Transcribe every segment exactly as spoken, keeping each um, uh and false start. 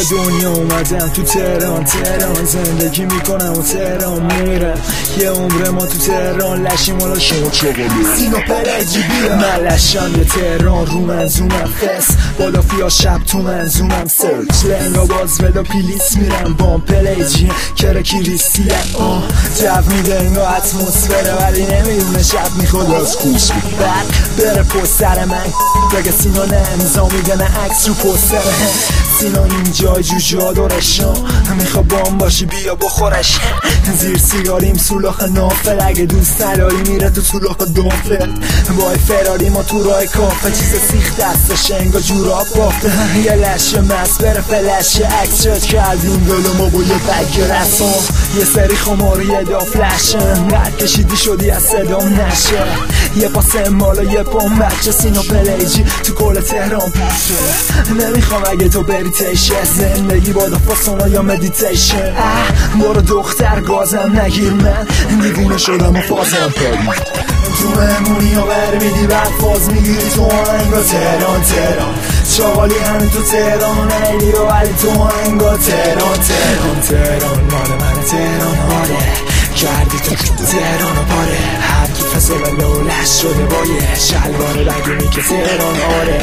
دنیا اومدم تو تهران تهران زندگی میکنم و تهران میرم. یه عمر ما تو تهران لشی مالا شما چاقاله سینا پلجی بیرم. من لشم یه تهران رو منظومم فس بالا فیا شب تو منظومم سرچ لنگا باز ولا پیلیس میرم بام پلیجی کره کریستیه آه جو میده انگا اتمسفره ولی نمیدونه شب میخواد از خوش بعد بره پستر من بگه سینا نه امضا میده نه عکس رو پستر سینا اینجا جوجا دارشان میخوا بام باشی بیا بخورش زیر سیگاریم سولاخ نافل اگه دوست نداری میره تو سولاخ دافل بای فراری ما تو رای کافه چیز سیخ دستش انگا جوراب بافته یه لشه مست بره فلشه عکس شد کردیم گلو ما با یه بگ رسان یه سری خماری یه دا فلشن رد کشیدی شدی از صدام نشه یه پاس مالا یه پام بچه سینا پلیجی تو کل تهران پوشه نمیخوام اگه تو بری تیشه زندگی با دفاسونا یا مدیتیشن برو دختر گازم نگیر من دیوونه شدم و فازم پرید تو مهمونی ها برمیدی بعد فاز میگیری تو آهنگا تهران تهران چاقالی همین تو تهران ایلی و ولی تو آهنگا تهران تهران تهران مال من تهران آره کردی تو تهران و پاره هر کی فسال لولش شده با یه شلوار بگونی که تهران آره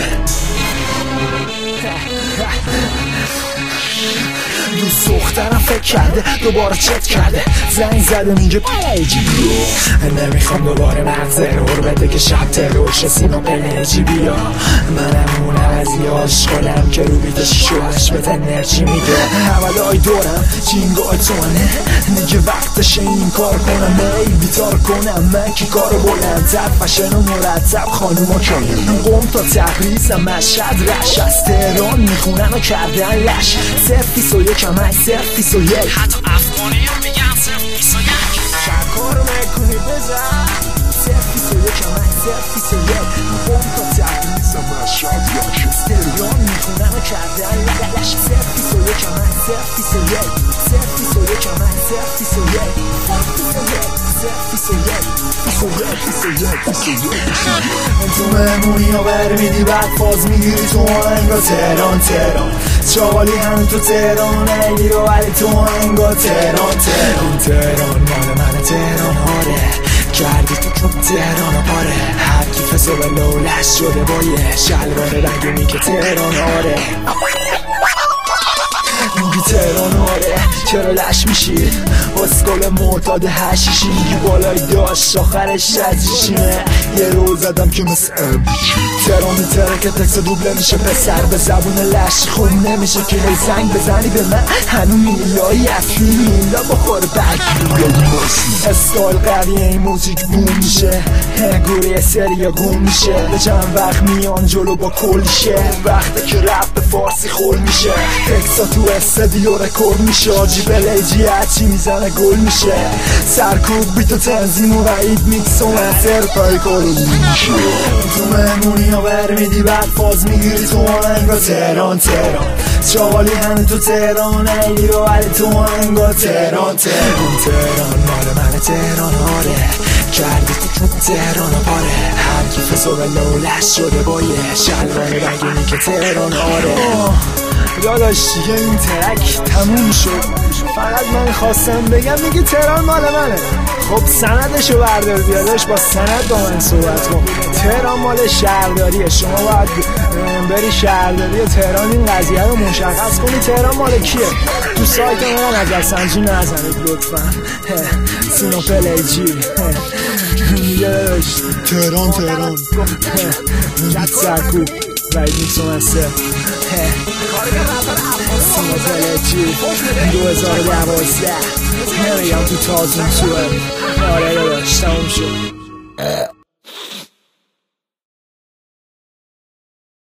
دوست دخترم فکر کرده دوباره چت کرده زنگ زده میگه پلیجی بیا نمیخوام دوباره مغز ارور بده که شب تروشه سینا پلیجی بیا منم اونم از یه عاشقانم که رو بیده شوهش به انرژی میده نولای دورم جینگای توانه دیگه وقتشه این کار کنم ای بیتار کنم من که کارو بلندتر فشن و مرتب خانوما کنیم قم تا تبریزم مشهد رش از تهران میخونن و کردن لش صرف بیس و یک هم های صرف بیس و یک حتی افغانی هم میگن صرف بیس و یک شکارو میکنی بزن صرف بیس و یک هم های صرف بیس و یک قم تا تبریزم مشهد رش از تهران میخونن و کردن لش صرف بیس و یک هم های صرف بیس و یک صرف بیس و یک هم های صرف بیس و یک تو مهمونی ها برمیدی بعد فاز میگیری تو آهنگا تهران تهران چاقالی هم تو تهران ایلی و ولی تو آهنگا تهران تهران تهران مال من تهران آره کردی تو تهران و پاره هر کی فسال لولش شده با یه شلوار بگونی که تهران آره میگی تهران آره چرا لش میشی اسکال معتاد هشیشی میگی بالای داشت آخرش شزیشیمه یه رو زدم که مثل تهران میتره که تکس دوبله میشه پسر به زبون لش خون نمیشه که هی زنگ بزنی به من هنو میلایی اصلی میلا بخور بگ استایل قویه این موزیک بوم میشه گوری سریا گوم میشه به چند وقت میان جلو با کلیشه وقتی که رپ به فارسی خول میشه تکسا تو استدیو رکورد میشه آجی بلیجی هرچی میزنه گل میشه سرکوب بیت و تنظیم و وعید میکس و منصر پای کارو میشه تو مهمونی ها برمیدی بعد فاز میگیری تو آهنگا تهران تهران چاقالی همه تو تهران ایلی و ولی تو آهنگا تهران تهران تهران مال من تهران آره کردی تو تهران و پاره هر کی فسال لولش شده با یه شلوار بگونی که تهران آره داداش دیگه این ترک تموم شد فقط من خواستم بگم میگه تهران مال منه خب سندشو بردار بیادش با سند با من صحبت کن تهران مال شهرداریه شما باید بری شهرداری تهران این قضیه رو مشخص کنی تهران مال کیه تو سایت من نظر سنجی نزنید لطفا سینا پلیجی میگه داداش تهران تهران سرکوب وید میکس و منصر سینا پلیجی دو هزار و دوازده نمیگم تو تازون توه آره داداش تموم شد